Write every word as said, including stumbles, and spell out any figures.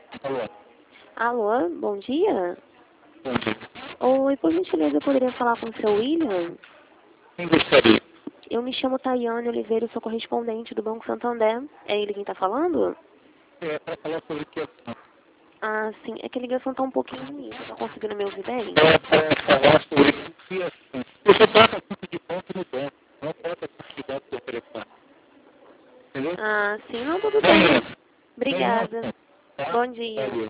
Alô, Alô, bom dia. bom dia. Oi, por gentileza, eu poderia falar com o seu William? Quem gostaria? Eu me chamo Tayane Oliveira, eu sou correspondente do Banco Santander. É ele quem tá falando? É para falar sobre o que é Ah, sim, é que a ligação tá um pouquinho ruim, você tá conseguindo me ouvir bem? para falar sobre o que é Você trata conta de banco no banco, não trata conta de banco por telefone. Entendeu? Ah, sim, não, tudo bem. Ganhando. Obrigada. Ganhando. Tá? Bom dia. Valeu.